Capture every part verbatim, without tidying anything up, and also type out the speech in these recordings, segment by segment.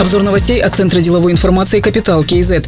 Обзор новостей от Центра деловой информации «Капитал КЗ».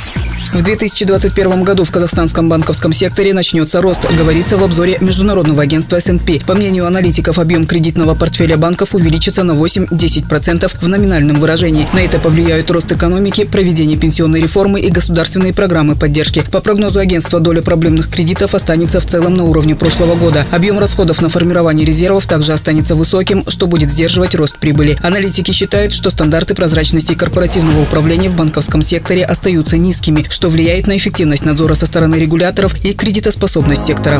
В две тысячи двадцать первом году в казахстанском банковском секторе начнется рост, говорится в обзоре международного агентства эс энд пи. По мнению аналитиков, объем кредитного портфеля банков увеличится на восемь-десять процентов в номинальном выражении. На это повлияют рост экономики, проведение пенсионной реформы и государственные программы поддержки. По прогнозу агентства, доля проблемных кредитов останется в целом на уровне прошлого года. Объем расходов на формирование резервов также останется высоким, что будет сдерживать рост прибыли. Аналитики считают, что стандарты прозрачности корпоративного управления в банковском секторе остаются низкими, что влияет на эффективность надзора со стороны регуляторов и кредитоспособность сектора.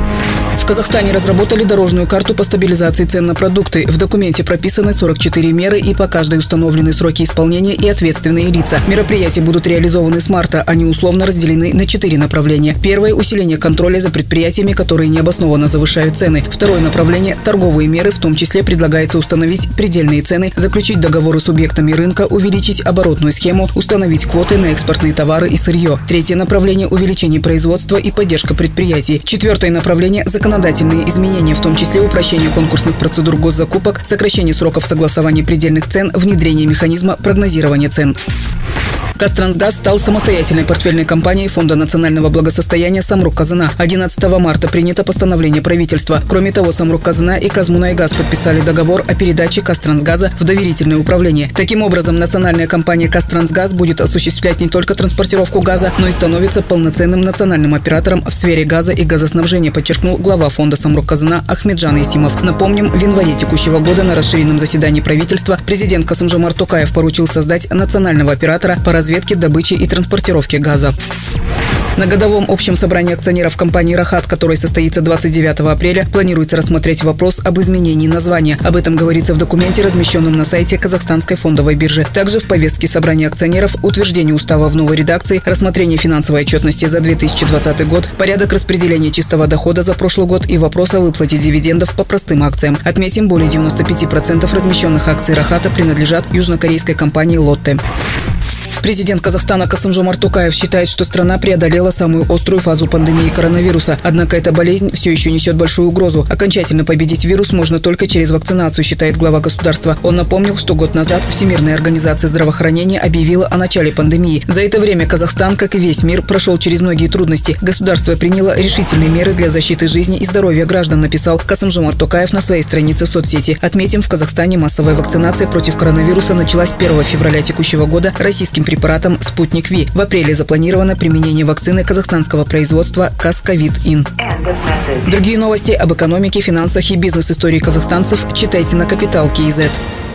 В Казахстане разработали дорожную карту по стабилизации цен на продукты. В документе прописаны сорок четыре меры и по каждой установлены сроки исполнения и ответственные лица. Мероприятия будут реализованы с марта. Они условно разделены на четыре направления. Первое – усиление контроля за предприятиями, которые необоснованно завышают цены. Второе направление – торговые меры, в том числе предлагается установить предельные цены, заключить договоры с субъектами рынка, увеличить оборотную схему, установить квоты на экспортные товары и сырье. Третье направление – увеличение производства и поддержка предприятий. Четвертое направление – законодательные изменения, в том числе упрощение конкурсных процедур госзакупок, сокращение сроков согласования предельных цен, внедрение механизма прогнозирования цен. Казтрансгаз стал самостоятельной портфельной компанией Фонда национального благосостояния «Самрук-Казына». одиннадцатого марта принято постановление правительства. Кроме того, «Самрук-Казына» и «Казмунайгаз» подписали договор о передаче Казтрансгаза в доверительное управление. Таким образом, национальная компания «Казтрансгаз» будет осуществлять не только транспортировку газа, но и становится полноценным национальным оператором в сфере газа и газоснабжения, подчеркнул глава Фонда «Самрук-Казына» Ахмеджан Исимов. Напомним, в январе текущего года на расширенном заседании правительства президент Касым-Жомарт Токаев поручил создать национального оператора по разведке разведки, добычи и транспортировки газа. На годовом общем собрании акционеров компании «Рахат», которое состоится двадцать девятого апреля, планируется рассмотреть вопрос об изменении названия. Об этом говорится в документе, размещенном на сайте Казахстанской фондовой биржи. Также в повестке собрания акционеров утверждение устава в новой редакции, рассмотрение финансовой отчетности за две тысячи двадцатый год, порядок распределения чистого дохода за прошлый год и вопрос о выплате дивидендов по простым акциям. Отметим, более девяноста пяти процентов размещенных акций «Рахата» принадлежат южнокорейской компании «Лотте». Президент Казахстана Касым-Жомарт Токаев считает, что страна преодолела самую острую фазу пандемии коронавируса. Однако эта болезнь все еще несет большую угрозу. Окончательно победить вирус можно только через вакцинацию, считает глава государства. Он напомнил, что год назад Всемирная организация здравоохранения объявила о начале пандемии. За это время Казахстан, как и весь мир, прошел через многие трудности. Государство приняло решительные меры для защиты жизни и здоровья граждан, написал Касым-Жомарт Токаев на своей странице в соцсети. Отметим, в Казахстане массовая вакцинация против коронавируса началась первого февраля текущего года российским препаратом «Спутник Ви». В апреле запланировано применение вакцины казахстанского производства «Казковид-Ин». Другие новости об экономике, финансах и бизнес-истории казахстанцев читайте на Капитал КЗ.